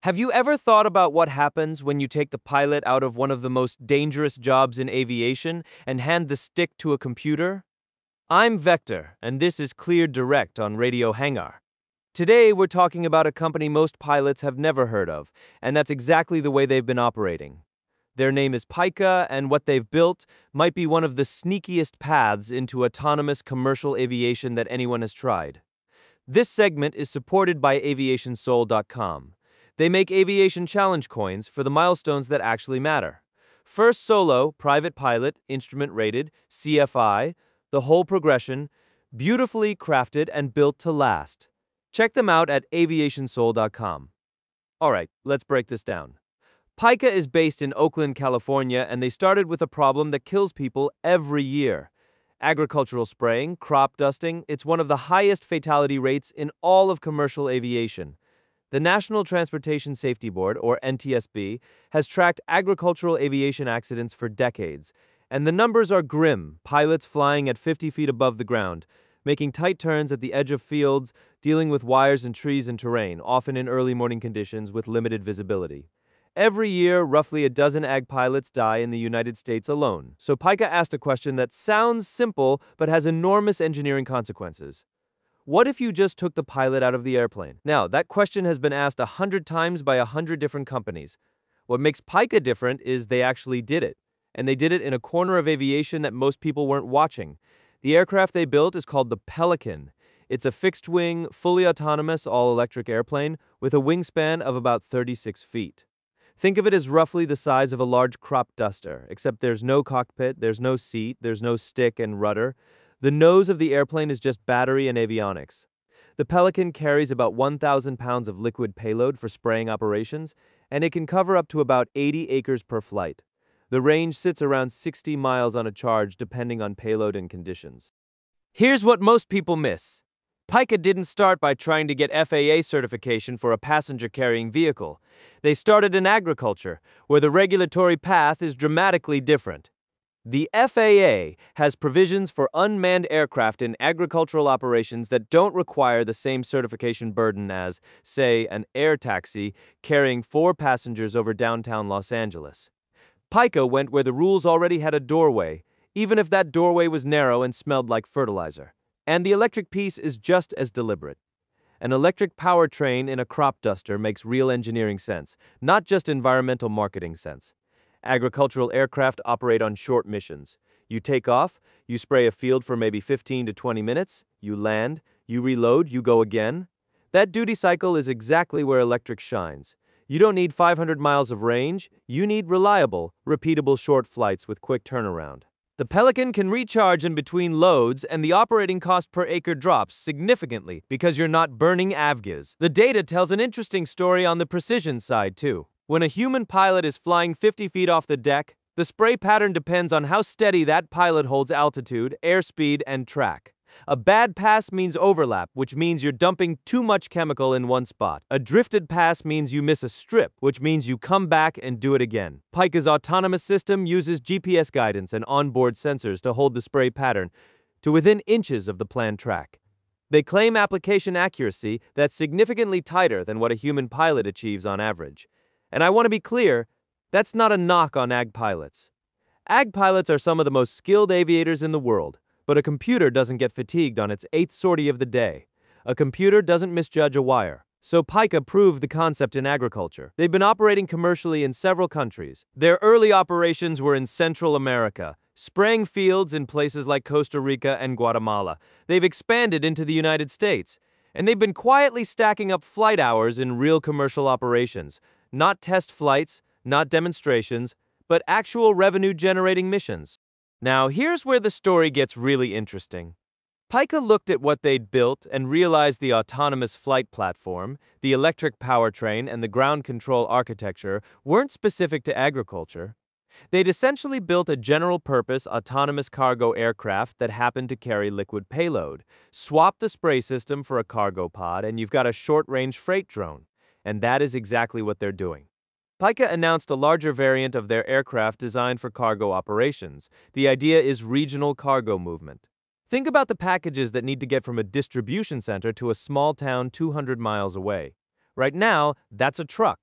Have you ever thought about what happens when you take the pilot out of one of the most dangerous jobs in aviation and hand the stick to a computer? I'm Vector, and this is Clear Direct on Radio Hangar. Today, we're talking about a company most pilots have never heard of, and that's exactly the way they've been operating. Their name is Pica, and what they've built might be one of the sneakiest paths into autonomous commercial aviation that anyone has tried. This segment is supported by aviationsoul.com. They make aviation challenge coins for the milestones that actually matter. First solo, private pilot, instrument rated, CFI, the whole progression, beautifully crafted and built to last. Check them out at aviationsoul.com. All right, let's break this down. Pica is based in Oakland, California, and they started with a problem that kills people every year. Agricultural spraying, crop dusting, it's one of the highest fatality rates in all of commercial aviation. The National Transportation Safety Board, or NTSB, has tracked agricultural aviation accidents for decades, and the numbers are grim, pilots flying at 50 feet above the ground, making tight turns at the edge of fields, dealing with wires and trees and terrain, often in early morning conditions with limited visibility. Every year, roughly a dozen ag pilots die in the United States alone, so Pica asked a question that sounds simple but has enormous engineering consequences. What if you just took the pilot out of the airplane? Now, that question has been asked 100 times by 100 different companies. What makes Pica different is they actually did it. And they did it in a corner of aviation that most people weren't watching. The aircraft they built is called the Pelican. It's a fixed-wing, fully autonomous, all-electric airplane with a wingspan of about 36 feet. Think of it as roughly the size of a large crop duster, except there's no cockpit, there's no seat, there's no stick and rudder. The nose of the airplane is just battery and avionics. The Pelican carries about 1,000 pounds of liquid payload for spraying operations, and it can cover up to about 80 acres per flight. The range sits around 60 miles on a charge depending on payload and conditions. Here's what most people miss. Pica didn't start by trying to get FAA certification for a passenger-carrying vehicle. They started in agriculture, where the regulatory path is dramatically different. The FAA has provisions for unmanned aircraft in agricultural operations that don't require the same certification burden as, say, an air taxi carrying 4 passengers over downtown Los Angeles. Pica went where the rules already had a doorway, even if that doorway was narrow and smelled like fertilizer. And the electric piece is just as deliberate. An electric powertrain in a crop duster makes real engineering sense, not just environmental marketing sense. Agricultural aircraft operate on short missions. You take off, you spray a field for maybe 15 to 20 minutes, you land, you reload, you go again. That duty cycle is exactly where electric shines. You don't need 500 miles of range, you need reliable, repeatable short flights with quick turnaround. The Pelican can recharge in between loads, and the operating cost per acre drops significantly because you're not burning avgas. The data tells an interesting story on the precision side, too. When a human pilot is flying 50 feet off the deck, the spray pattern depends on how steady that pilot holds altitude, airspeed, and track. A bad pass means overlap, which means you're dumping too much chemical in one spot. A drifted pass means you miss a strip, which means you come back and do it again. Pica's autonomous system uses GPS guidance and onboard sensors to hold the spray pattern to within inches of the planned track. They claim application accuracy that's significantly tighter than what a human pilot achieves on average. And I want to be clear, that's not a knock on ag pilots. Ag pilots are some of the most skilled aviators in the world, but a computer doesn't get fatigued on its 8th sortie of the day. A computer doesn't misjudge a wire. So Pica proved the concept in agriculture. They've been operating commercially in several countries. Their early operations were in Central America, spraying fields in places like Costa Rica and Guatemala. They've expanded into the United States, and they've been quietly stacking up flight hours in real commercial operations. Not test flights, not demonstrations, but actual revenue-generating missions. Now, here's where the story gets really interesting. Pica looked at what they'd built and realized the autonomous flight platform, the electric powertrain, and the ground control architecture weren't specific to agriculture. They'd essentially built a general-purpose autonomous cargo aircraft that happened to carry liquid payload. Swap the spray system for a cargo pod, and you've got a short-range freight drone. And that is exactly what they're doing. Pica announced a larger variant of their aircraft designed for cargo operations. The idea is regional cargo movement. Think about the packages that need to get from a distribution center to a small town 200 miles away. Right now, that's a truck.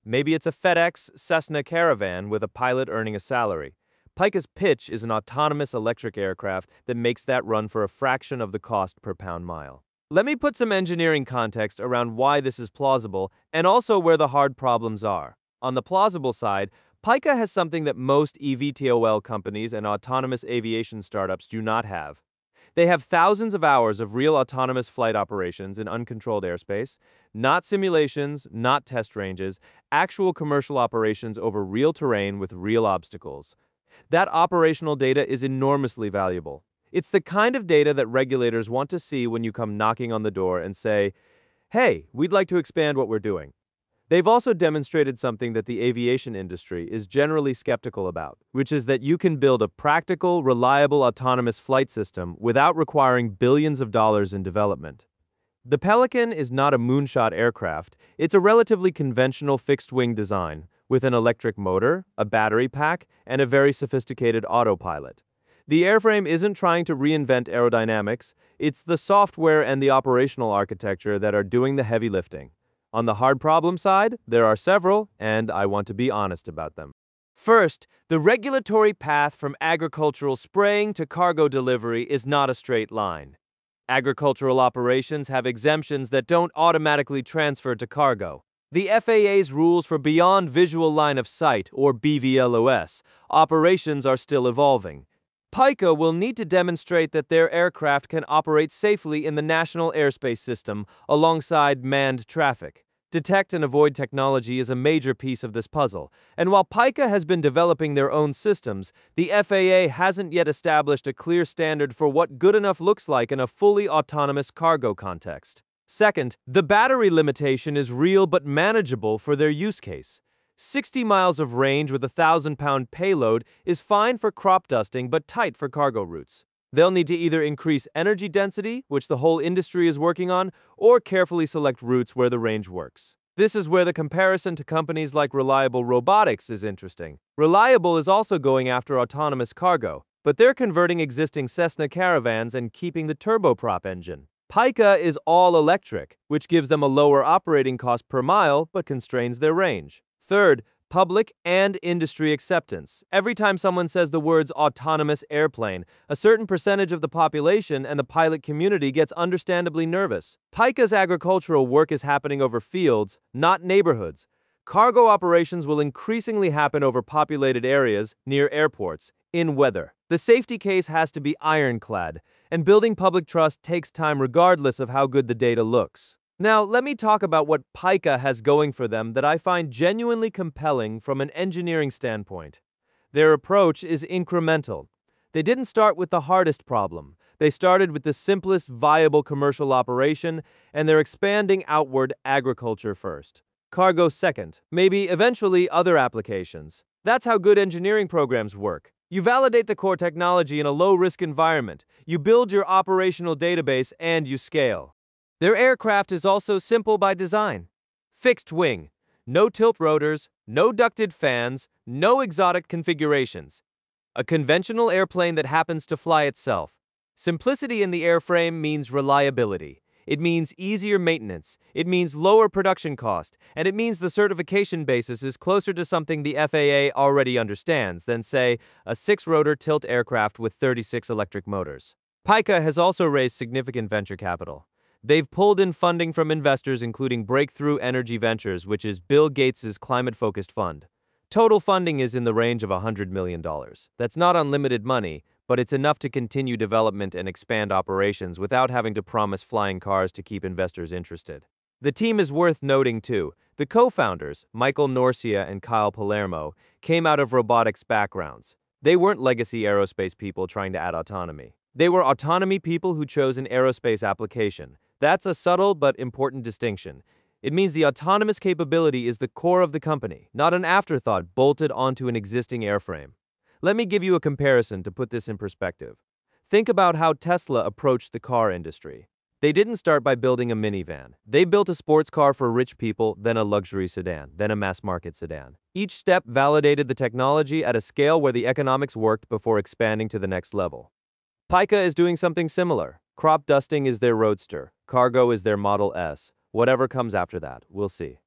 Maybe it's a FedEx Cessna Caravan with a pilot earning a salary. Pica's pitch is an autonomous electric aircraft that makes that run for a fraction of the cost per pound mile. Let me put some engineering context around why this is plausible and also where the hard problems are. On the plausible side, Pica has something that most eVTOL companies and autonomous aviation startups do not have. They have thousands of hours of real autonomous flight operations in uncontrolled airspace, not simulations, not test ranges, actual commercial operations over real terrain with real obstacles. That operational data is enormously valuable. It's the kind of data that regulators want to see when you come knocking on the door and say, "Hey, we'd like to expand what we're doing." They've also demonstrated something that the aviation industry is generally skeptical about, which is that you can build a practical, reliable autonomous flight system without requiring billions of dollars in development. The Pelican is not a moonshot aircraft, it's a relatively conventional fixed-wing design, with an electric motor, a battery pack, and a very sophisticated autopilot. The airframe isn't trying to reinvent aerodynamics, it's the software and the operational architecture that are doing the heavy lifting. On the hard problem side, there are several, and I want to be honest about them. First, the regulatory path from agricultural spraying to cargo delivery is not a straight line. Agricultural operations have exemptions that don't automatically transfer to cargo. The FAA's rules for Beyond Visual Line of Sight, or BVLOS, operations are still evolving. Pica will need to demonstrate that their aircraft can operate safely in the National Airspace System alongside manned traffic. Detect and avoid technology is a major piece of this puzzle, and while Pica has been developing their own systems, the FAA hasn't yet established a clear standard for what good enough looks like in a fully autonomous cargo context. Second, the battery limitation is real but manageable for their use case. 60 miles of range with a 1,000-pound payload is fine for crop dusting but tight for cargo routes. They'll need to either increase energy density, which the whole industry is working on, or carefully select routes where the range works. This is where the comparison to companies like Reliable Robotics is interesting. Reliable is also going after autonomous cargo, but they're converting existing Cessna Caravans and keeping the turboprop engine. Pica is all electric, which gives them a lower operating cost per mile but constrains their range. Third, public and industry acceptance. Every time someone says the words autonomous airplane, a certain percentage of the population and the pilot community gets understandably nervous. Pica's agricultural work is happening over fields, not neighborhoods. Cargo operations will increasingly happen over populated areas, near airports, in weather. The safety case has to be ironclad, and building public trust takes time regardless of how good the data looks. Now, let me talk about what Pica has going for them that I find genuinely compelling from an engineering standpoint. Their approach is incremental. They didn't start with the hardest problem. They started with the simplest viable commercial operation, and they're expanding outward agriculture first. Cargo second, maybe eventually other applications. That's how good engineering programs work. You validate the core technology in a low-risk environment, you build your operational database, and you scale. Their aircraft is also simple by design. Fixed wing, no tilt rotors, no ducted fans, no exotic configurations. A conventional airplane that happens to fly itself. Simplicity in the airframe means reliability. It means easier maintenance. It means lower production cost. And it means the certification basis is closer to something the FAA already understands than, say, a 6-rotor tilt aircraft with 36 electric motors. Pica has also raised significant venture capital. They've pulled in funding from investors including Breakthrough Energy Ventures, which is Bill Gates' climate-focused fund. Total funding is in the range of $100 million. That's not unlimited money, but it's enough to continue development and expand operations without having to promise flying cars to keep investors interested. The team is worth noting too. The co-founders, Michael Norcia and Kyle Palermo, came out of robotics backgrounds. They weren't legacy aerospace people trying to add autonomy. They were autonomy people who chose an aerospace application. That's a subtle but important distinction. It means the autonomous capability is the core of the company, not an afterthought bolted onto an existing airframe. Let me give you a comparison to put this in perspective. Think about how Tesla approached the car industry. They didn't start by building a minivan. They built a sports car for rich people, then a luxury sedan, then a mass-market sedan. Each step validated the technology at a scale where the economics worked before expanding to the next level. Pica is doing something similar. Crop dusting is their Roadster. Cargo is their Model S. Whatever comes after that, we'll see.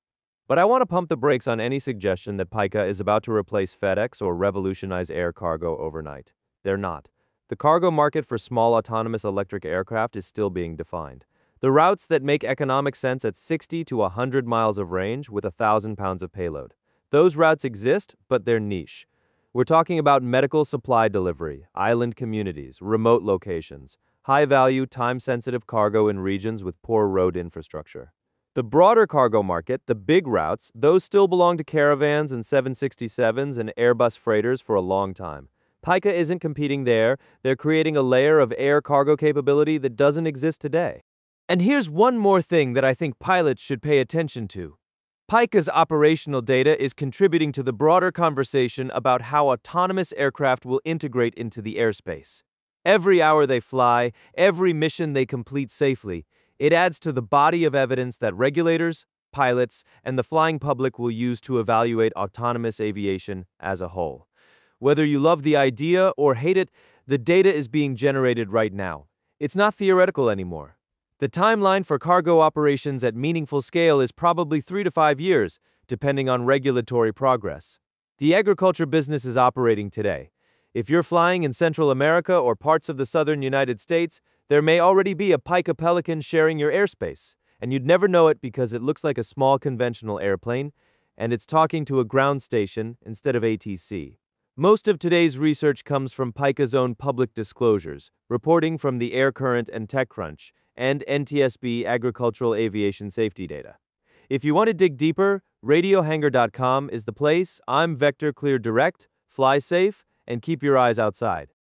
But I want to pump the brakes on any suggestion that Pica is about to replace FedEx or revolutionize air cargo overnight. They're not. The cargo market for small autonomous electric aircraft is still being defined. The routes that make economic sense at 60 to 100 miles of range with 1,000 pounds of payload. Those routes exist, but they're niche. We're talking about medical supply delivery, island communities, remote locations, high-value, time-sensitive cargo in regions with poor road infrastructure. The broader cargo market, the big routes, those still belong to Caravans and 767s and Airbus freighters for a long time. Pica isn't competing there, they're creating a layer of air cargo capability that doesn't exist today. And here's one more thing that I think pilots should pay attention to. Pica's operational data is contributing to the broader conversation about how autonomous aircraft will integrate into the airspace. Every hour they fly, every mission they complete safely, it adds to the body of evidence that regulators, pilots, and the flying public will use to evaluate autonomous aviation as a whole. Whether you love the idea or hate it, the data is being generated right now. It's not theoretical anymore. The timeline for cargo operations at meaningful scale is probably 3 to 5 years, depending on regulatory progress. The agriculture business is operating today. If you're flying in Central America or parts of the southern United States, there may already be a Pica Pelican sharing your airspace, and you'd never know it because it looks like a small conventional airplane, and it's talking to a ground station instead of ATC. Most of today's research comes from Pica's own public disclosures, reporting from the Air Current and TechCrunch, and NTSB agricultural aviation safety data. If you want to dig deeper, radiohangar.com is the place. I'm Vector Clear Direct. Fly safe and keep your eyes outside.